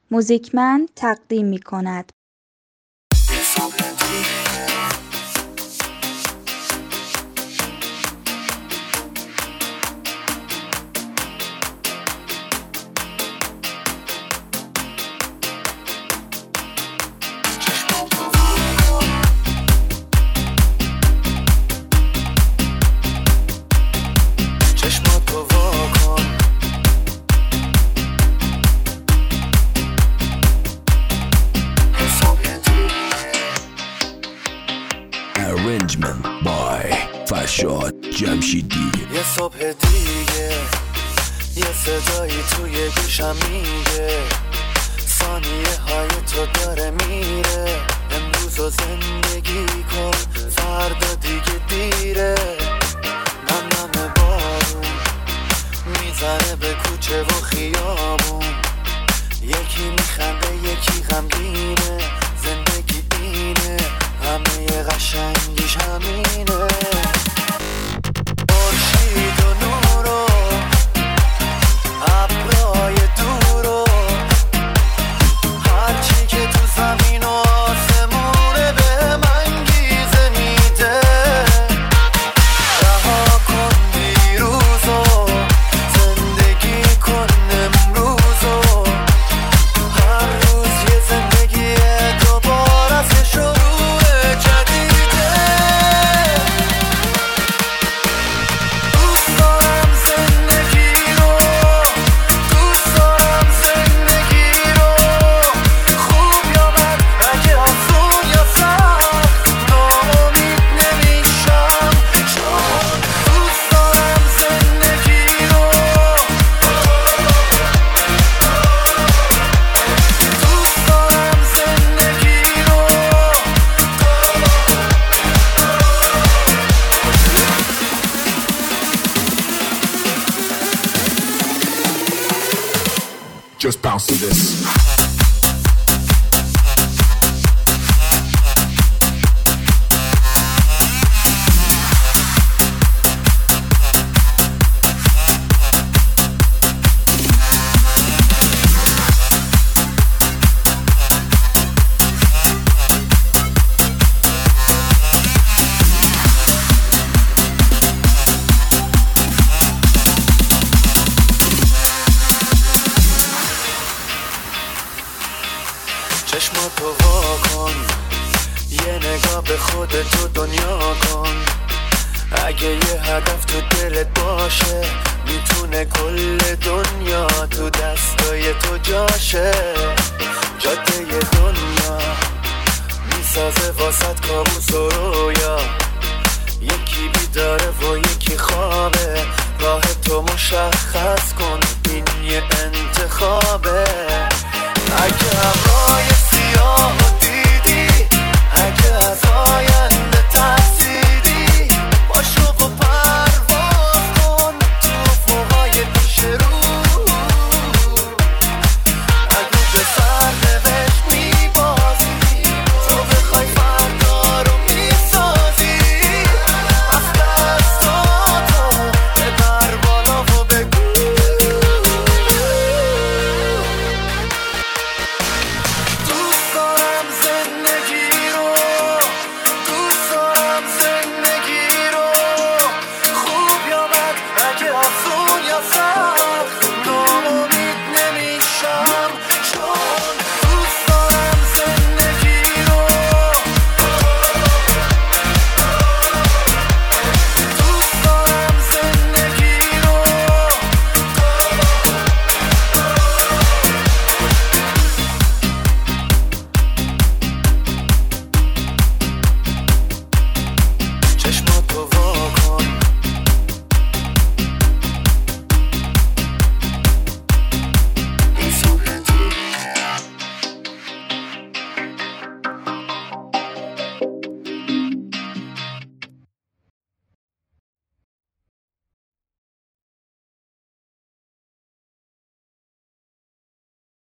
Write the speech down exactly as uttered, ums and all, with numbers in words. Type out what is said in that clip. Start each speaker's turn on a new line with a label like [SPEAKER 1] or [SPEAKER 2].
[SPEAKER 1] موزیکمند تقدیم می کند.
[SPEAKER 2] Arrangement by فرشاد جمشیدی.
[SPEAKER 3] یه صبح دیگه یه صدایی توی گوشم میگه ثانیه های تو داره میره، امروز رو زندگی کن فردا دیگه دیره. نم نم بارون میزنه به کوچه و خیابون، یکی میخنده یکی غمگینه، زندگی اینه همه قشنگیش همینه. خورشید و نور و ابرای دور و هرچی که تو زمین و آسمونه به من گیزه میده. رها کن دیروز و زندگی کن امروز و هر روز یه زندگی دوباره از شروع جدیده. دوست دارم زندگی رو، دوست دارم زندگی رو، خوب یا بد، اگه آسون یا سخت، ناامید نمیشم چون دوست دارم زندگی رو، دوست دارم زندگی رو.
[SPEAKER 2] Just bounce to this.
[SPEAKER 3] چشماتو وا کن، یه نگاه به خودت و دنیا کن. اگه یه هدف تو دلت باشه میتونه کل دنیا تو دستای تو جاشه. جاده دنیا میسازه واسط کابوس و رویا، یکی بیداره و یکی خوابه. راه تو مشخص کن، این یه انتخابه. اگه هوای سیاه دیدی، اگه از آینده ترسیدی، باشو و پرواز کن تو افقای پیش رو. اگه به سرنوشت میبازی، تو بخوای فردا رو میسازی. از دستاتو ببر بالا و بگو دوست دارم زندگی رو، دوست دارم زندگی رو، خوب یا بد، اگه آسون یا سخت، ناامید نمیشم چون دوست دارم زندگی رو، دوست دارم زندگی رو. چشماتو وا کن،